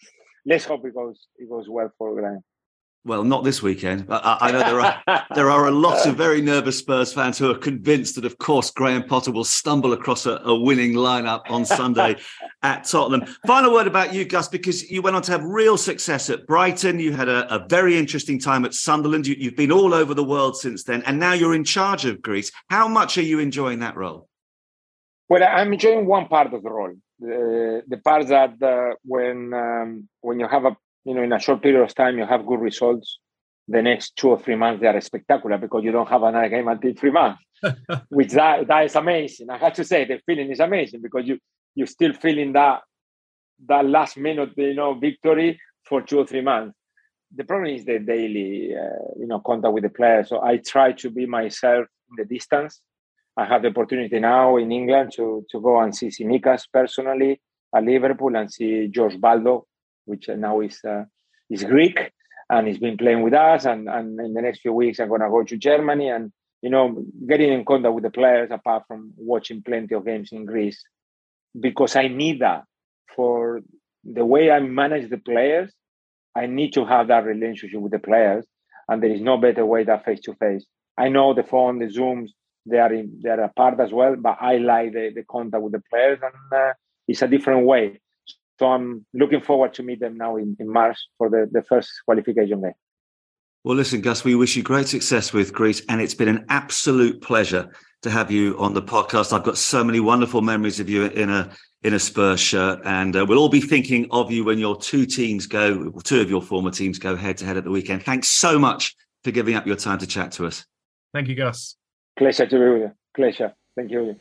let's hope it goes it goes well for Graham. Well, not this weekend. I, I know there are there are a lot of very nervous Spurs fans who are convinced that, of course, Graham Potter will stumble across a, a winning lineup on Sunday at Tottenham. Final word about you, Gus, because you went on to have real success at Brighton. You had a, a very interesting time at Sunderland. You, you've been all over the world since then, and now you're in charge of Greece. How much are you enjoying that role? Well, I'm enjoying one part of the role, the, the part that uh, when um, when you have a you know, in a short period of time, you have good results. The next two or three months, they are spectacular because you don't have another game until three months, which that, that is amazing. I have to say, the feeling is amazing because you, you're still feeling that, that last minute, you know, victory for two or three months. The problem is the daily, uh, you know, contact with the players. So I try to be myself in the distance. I have the opportunity now in England to, to go and see Tsimikas personally at Liverpool and see George Baldo, which now is uh, is Greek, and he's been playing with us. And, and in the next few weeks, I'm going to go to Germany and, you know, getting in contact with the players apart from watching plenty of games in Greece, because I need that for the way I manage the players. I need to have that relationship with the players, and there is no better way than face-to-face. I know the phone, the Zooms, they are, in, they are a part as well, but I like the, the contact with the players, and uh, it's a different way. So I'm looking forward to meet them now in, in March for the, the first qualification game. Well, listen, Gus, we wish you great success with Greece, and it's been an absolute pleasure to have you on the podcast. I've got so many wonderful memories of you in a in a Spurs shirt, and uh, we'll all be thinking of you when your two teams go, two of your former teams go head-to-head at the weekend. Thanks so much for giving up your time to chat to us. Thank you, Gus. Pleasure to be with you. Pleasure. Thank you.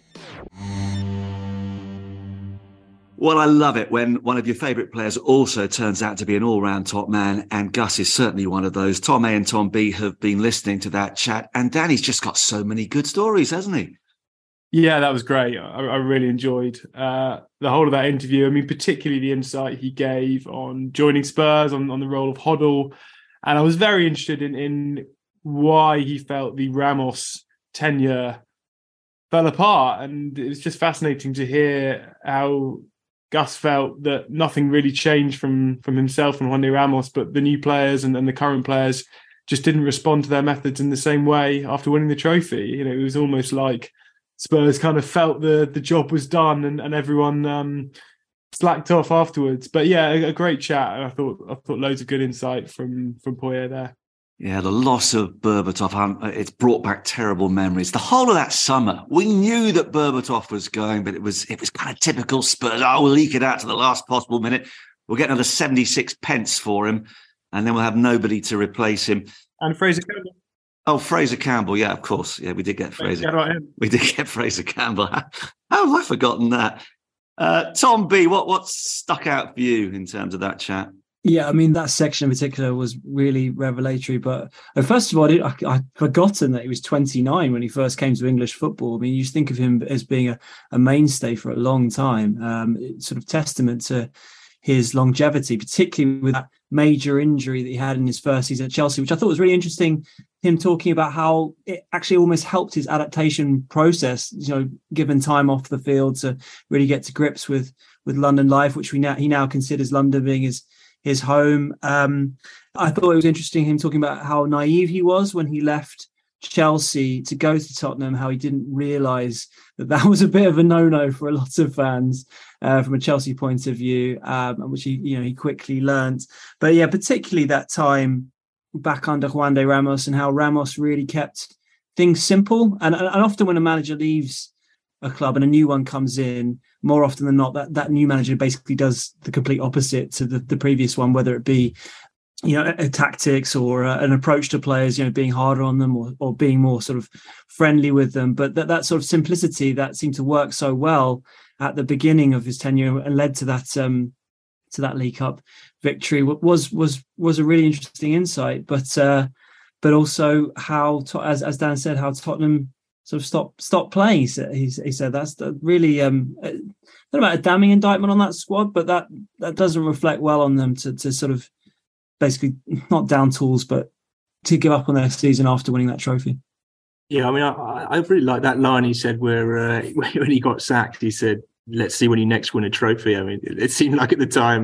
Well, I love it when one of your favourite players also turns out to be an all-round top man, and Gus is certainly one of those. Tom A and Tom B have been listening to that chat, and Danny's just got so many good stories, hasn't he? Yeah, that was great. I, I really enjoyed uh, the whole of that interview. I mean, particularly the insight he gave on joining Spurs, on, on the role of Hoddle. And I was very interested in, in why he felt the Ramos tenure fell apart. And it was just fascinating to hear how Gus felt that nothing really changed from, from himself and Juande Ramos, but the new players and, and the current players just didn't respond to their methods in the same way after winning the trophy. You know, it was almost like Spurs kind of felt the the job was done, and, and everyone um, slacked off afterwards. But yeah, a, a great chat. I thought I thought loads of good insight from from Poyet there. Yeah, the loss of Berbatov, um, it's brought back terrible memories. The whole of that summer, we knew that Berbatov was going, but it was it was kind of typical Spurs. Oh, we'll leak it out to the last possible minute. We'll get another seventy-six pence for him, and then we'll have nobody to replace him. And Fraser Campbell. Oh, Fraser Campbell. Yeah, of course. Yeah, we did get Fraser. Yeah, right. We did get Fraser Campbell. How have I forgotten that? Uh, Tom B, what what stuck out for you in terms of that chat? Yeah, I mean, that section in particular was really revelatory. But uh, first of all, I, I'd forgotten that he was twenty-nine when he first came to English football. I mean, you just think of him as being a, a mainstay for a long time. Um, it's sort of testament to his longevity, particularly with that major injury that he had in his first season at Chelsea, which I thought was really interesting. Him talking about how it actually almost helped his adaptation process, you know, given time off the field to really get to grips with with London life, which we now he now considers London being his his home. Um, I thought it was interesting him talking about how naive he was when he left Chelsea to go to Tottenham, how he didn't realise that that was a bit of a no-no for a lot of fans uh, from a Chelsea point of view, um, which he, you know, he quickly learnt. But yeah, particularly that time back under Juande Ramos and how Ramos really kept things simple. And, and often when a manager leaves a club and a new one comes in, more often than not, that, that new manager basically does the complete opposite to the, the previous one, whether it be, you know, a, a tactics or a, an approach to players, you know, being harder on them or, or being more sort of friendly with them. But that, that sort of simplicity that seemed to work so well at the beginning of his tenure and led to that um, to that League Cup victory was was was a really interesting insight. But uh, but also how, as as Dan said, how Tottenham sort of stopped stopped playing. He said, he, he said that's really um, not about a damning indictment on that squad, but that that doesn't reflect well on them to to sort of basically not down tools, but to give up on their season after winning that trophy. Yeah, I mean, I, I really like that line he said where uh, when he got sacked, he said, "Let's see when you next win a trophy." I mean, it, it seemed like at the time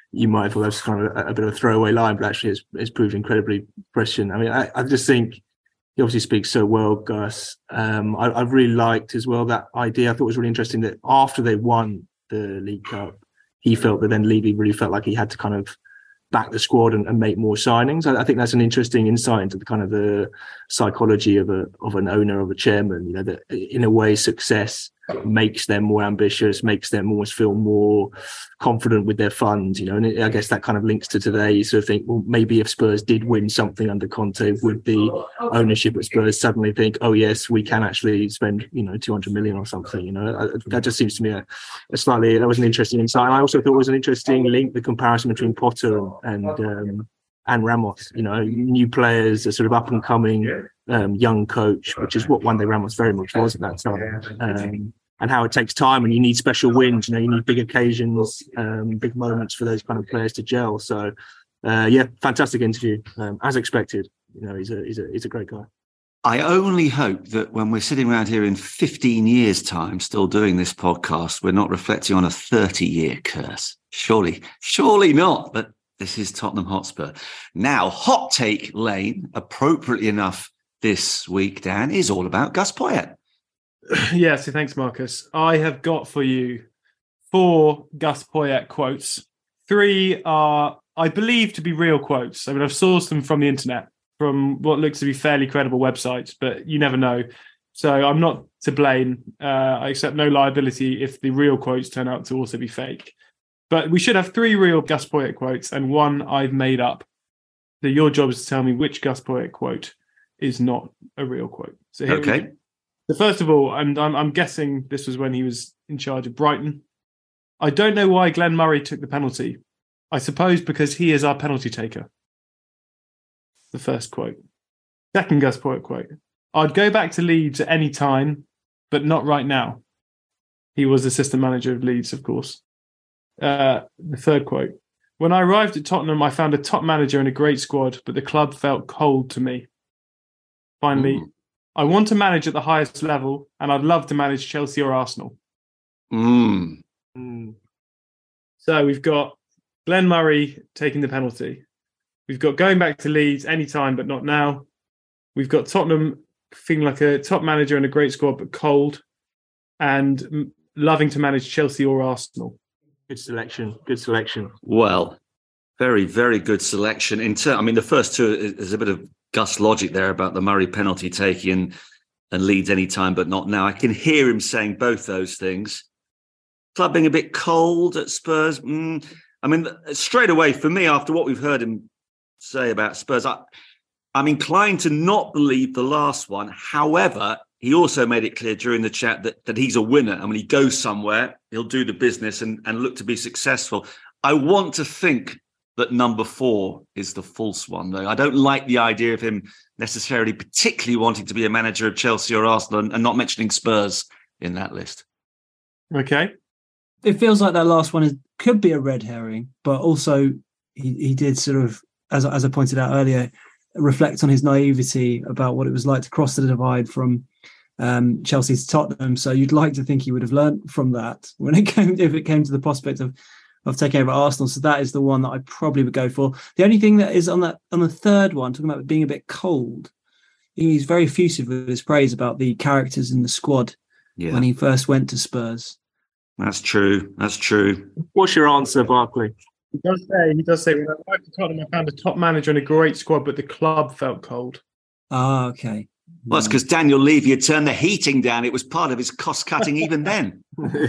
you might have thought that's kind of a, a bit of a throwaway line, but actually it's, it's proved incredibly prescient. I mean, I, I just think he obviously speaks so well, Gus. Um, I, I've really liked as well that idea. I thought it was really interesting that after they won the League Cup, he felt that then Levy really felt like he had to kind of back the squad and, and make more signings. I, I think that's an interesting insight into the kind of the psychology of a of an owner, of a chairman. You know, that in a way success makes them more ambitious, makes them almost feel more confident with their funds. You know, and it, I guess that kind of links to today. You sort of think, well, maybe if Spurs did win something under Conte, would the ownership at Spurs suddenly think, oh yes, we can actually spend, you know, two hundred million or something. You know, I, that just seems to me a, a slightly, that was an interesting insight. And I also thought it was an interesting link, the comparison between Potter and, and um, and Ramos. You know, new players, a sort of up and coming um, young coach, which is what one day Ramos very much was at that time. Um, and how it takes time, and you need special wins. You know, you need big occasions, um, big moments for those kind of players to gel. So, uh, yeah, fantastic interview, um, as expected. You know, he's a he's a he's a great guy. I only hope that when we're sitting around here in fifteen years' time, still doing this podcast, we're not reflecting on a thirty-year curse. Surely, surely not. But this is Tottenham Hotspur. Now, hot take lane, appropriately enough this week, Dan, is all about Gus Poyet. Yeah, so thanks, Marcus. I have got for you four Gus Poyet quotes. Three are, I believe, to be real quotes. I mean, I've sourced them from the internet, from what looks to be fairly credible websites, but you never know. So I'm not to blame. Uh, I accept no liability if the real quotes turn out to also be fake. But we should have three real Gus Poyet quotes and one I've made up. So your job is to tell me which Gus Poyet quote is not a real quote. So here Okay. we go. So first of all, and I'm, I'm guessing this was when he was in charge of Brighton. I don't know why Glenn Murray took the penalty. I suppose because he is our penalty taker. The first quote. Second Gus Poyet quote. I'd go back to Leeds at any time, but not right now. He was assistant manager of Leeds, of course. Uh, the third quote. When I arrived at Tottenham, I found a top manager and a great squad, but the club felt cold to me. Finally, Mm. I want to manage at the highest level, and I'd love to manage Chelsea or Arsenal. Mm. Mm. So we've got Glenn Murray taking the penalty. We've got going back to Leeds anytime, but not now. We've got Tottenham feeling like a top manager and a great squad, but cold, and m- loving to manage Chelsea or Arsenal. Good selection. Good selection. Well, very, very good selection. In ter- I mean, the first two is, is a bit of Gus logic there about the Murray penalty taking and, and Leeds anytime, but not now. I can hear him saying both those things. Club being a bit cold at Spurs. Mm, I mean, straight away for me, after what we've heard him say about Spurs, I, I'm inclined to not believe the last one. However, he also made it clear during the chat that, that he's a winner. And when he goes somewhere, he'll do the business and, and look to be successful. I want to think that number four is the false one, though. I don't like the idea of him necessarily particularly wanting to be a manager of Chelsea or Arsenal and, and not mentioning Spurs in that list. Okay. It feels like that last one is, could be a red herring, but also he, he did sort of, as, as I pointed out earlier, reflect on his naivety about what it was like to cross the divide from um, Chelsea to Tottenham. So you'd like to think he would have learnt from that when it came, if it came to the prospect of of taking over Arsenal. So that is the one that I probably would go for. The only thing that is on that on the third one, talking about being a bit cold, he's very effusive with his praise about the characters in the squad Yeah, when he first went to Spurs. that's true. That's true. What's your answer, Barkley? He does say, he does say, when I arrived at Tottenham, I found a top manager and a great squad, but the club felt cold. Ah, okay. Well, that's because Daniel Levy had turned the heating down. It was part of his cost cutting even then.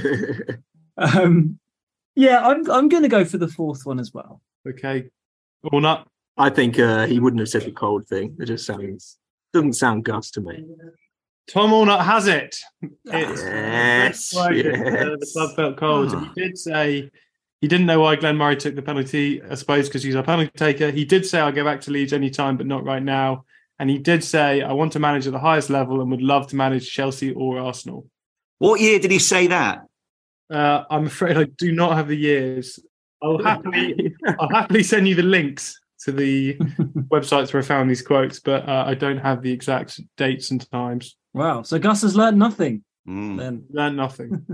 Um, yeah, I'm I'm going to go for the fourth one as well. Okay. Or not. I think uh, he wouldn't have said the cold thing. It just sounds doesn't sound Gus to me. Tom Allnut has it. It's Yes, right, yes. uh, the club felt cold. He did say he didn't know why Glenn Murray took the penalty, I suppose, because he's our penalty taker. He did say, I'll go back to Leeds anytime, but not right now. And he did say, I want to manage at the highest level and would love to manage Chelsea or Arsenal. What year did he say that? Uh, I'm afraid I do not have the years. I'll happily, I'll happily send you the links to the websites where I found these quotes, but uh, I don't have the exact dates and times. Wow. So Gus has learned nothing Mm. then. Learned nothing.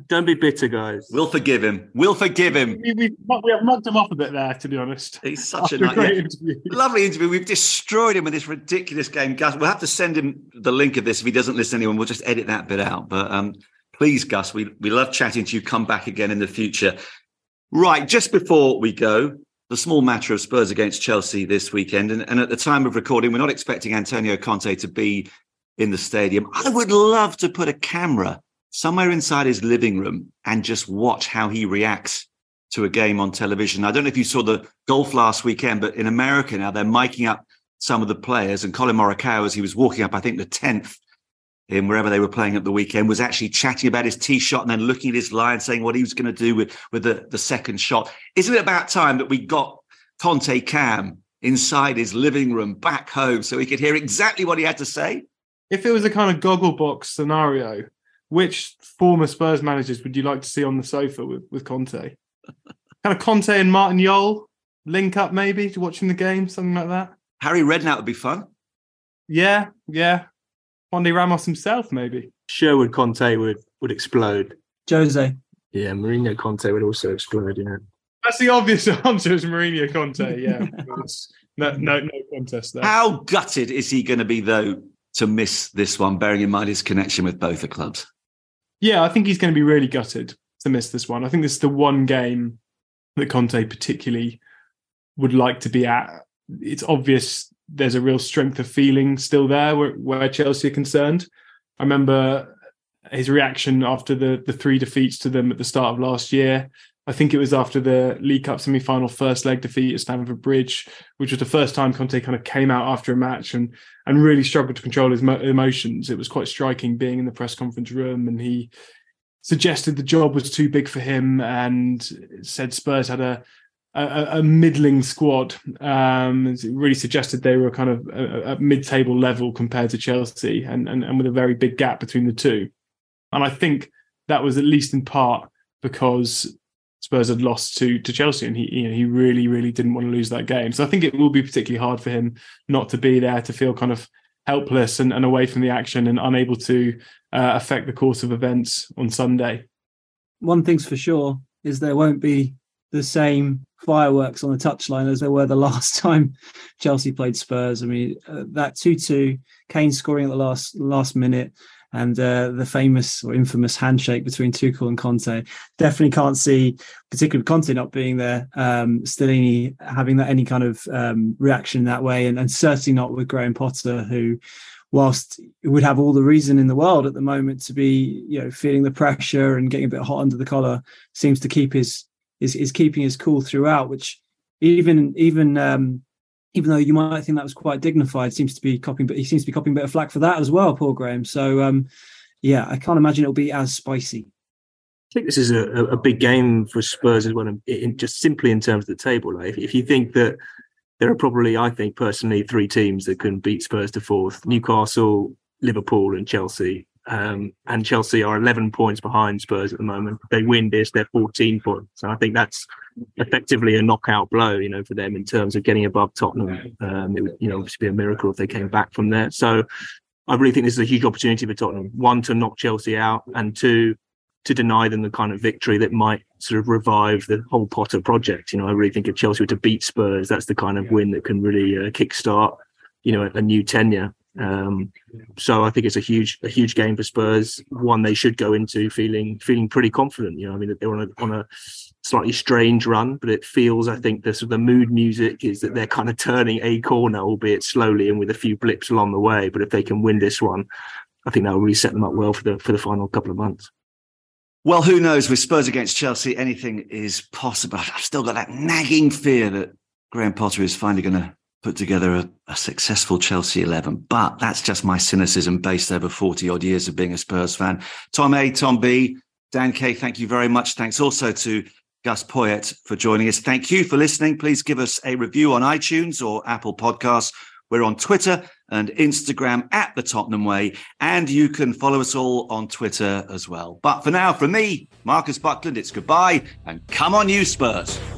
Don't be bitter, guys. We'll forgive him. We'll forgive him. We, we, we have mugged him off a bit there, to be honest. He's such a, After a great yeah, interview. lovely interview. We've destroyed him with this ridiculous game. Gus, we'll have to send him the link of this if he doesn't listen to anyone. We'll just edit that bit out. But um, please, Gus, we, we love chatting to you. Come back again in the future. Right, just before we go, the small matter of Spurs against Chelsea this weekend. And, and at the time of recording, we're not expecting Antonio Conte to be in the stadium. I would love to put a camera somewhere inside his living room and just watch how he reacts to a game on television. I don't know if you saw the golf last weekend, but in America now, they're miking up some of the players. And Colin Morikawa, as he was walking up, I think the tenth in wherever they were playing at the weekend, was actually chatting about his tee shot and then looking at his lie and saying what he was going to do with, with the, the second shot. Isn't it about time that we got Conte Cam inside his living room back home so he could hear exactly what he had to say? If it was a kind of goggle box scenario, which former Spurs managers would you like to see on the sofa with, with Conte? Kind of Conte and Martin Jol link up maybe to watching the game, something like that. Harry Redknapp would be fun. Yeah, yeah. Juan de Ramos himself, maybe. Sherwood Conte would would explode. Jose. Yeah, Mourinho Conte would also explode. Yeah, that's the obvious answer. Is Mourinho Conte? Yeah, no, no, no contest there. How gutted is he going to be though to miss this one, bearing in mind his connection with both the clubs? Yeah, I think he's going to be really gutted to miss this one. I think this is the one game that Conte particularly would like to be at. It's obvious there's a real strength of feeling still there where, where Chelsea are concerned. I remember his reaction after the, the three defeats to them at the start of last year. I think it was after the League Cup semi-final first leg defeat at Stamford Bridge, which was the first time Conte kind of came out after a match and and really struggled to control his mo- emotions. It was quite striking being in the press conference room, and he suggested the job was too big for him and said Spurs had a a, a middling squad. Um, it really suggested they were kind of at mid-table level compared to Chelsea, and, and and with a very big gap between the two. And I think that was at least in part because Spurs had lost to to Chelsea, and he you know he really really didn't want to lose that game. So I think it will be particularly hard for him not to be there, to feel kind of helpless and, and away from the action and unable to uh, affect the course of events on Sunday. One thing's for sure is there won't be the same fireworks on the touchline as there were the last time Chelsea played Spurs. I mean, uh, that two two, Kane scoring at the last last minute, and uh, the famous or infamous handshake between Tuchel and Conte. Definitely can't see, particularly Conte not being there, um, Stellini having that any kind of um, reaction that way, and, and certainly not with Graham Potter, who, whilst would have all the reason in the world at the moment to be, you know, feeling the pressure and getting a bit hot under the collar, seems to keep his is is keeping his cool throughout. Which even even. Um, Even though you might think that was quite dignified, seems to be copying, but he seems to be copying a bit of flack for that as well, Paul Graham. So, um, yeah, I can't imagine it'll be as spicy. I think this is a, a big game for Spurs as well, in, in just simply in terms of the table. Like if, if you think that there are probably, I think personally, three teams that can beat Spurs to fourth: Newcastle, Liverpool, and Chelsea. Um, and Chelsea are eleven points behind Spurs at the moment. If they win this, they're fourteen points. And I think that's effectively a knockout blow, you know, for them in terms of getting above Tottenham. Um, it would, you know, obviously be a miracle if they came back from there. So I really think this is a huge opportunity for Tottenham. One, to knock Chelsea out, and two, to deny them the kind of victory that might sort of revive the whole Potter project. You know, I really think if Chelsea were to beat Spurs, that's the kind of win that can really uh, kickstart, you know, a, a new tenure. Um, so I think it's a huge, a huge game for Spurs. One they should go into feeling, feeling pretty confident. You know, I mean, they're on a, on a slightly strange run, but it feels, I think, the sort of the mood music is that they're kind of turning a corner, albeit slowly and with a few blips along the way. But if they can win this one, I think that will really set them up well for the for the final couple of months. Well, who knows? With Spurs against Chelsea, anything is possible. I've still got that nagging fear that Graham Potter is finally going to put together a, a successful Chelsea eleven. But that's just my cynicism based over forty odd years of being a Spurs fan. Tom A, Tom B, Dan K, thank you very much. Thanks also to Gus Poyet for joining us. Thank you for listening. Please give us a review on iTunes or Apple Podcasts. We're on Twitter and Instagram at The Tottenham Way, and you can follow us all on Twitter as well. But for now, from me, Marcus Buckland, it's goodbye, and come on you Spurs.